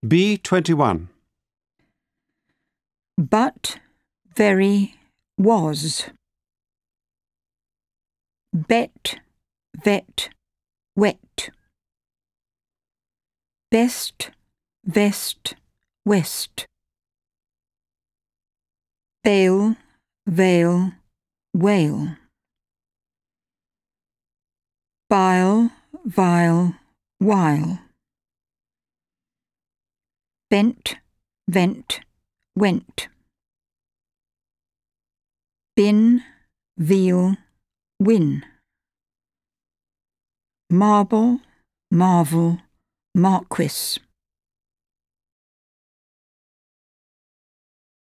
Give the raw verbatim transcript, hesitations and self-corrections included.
B twenty-one. But, very, was. Bet, vet, wet. Best, vest, west. Bale, veil, whale. Bile, vile, while. Bent, vent, went. Bin, veal, win. Marble, marvel, marquis.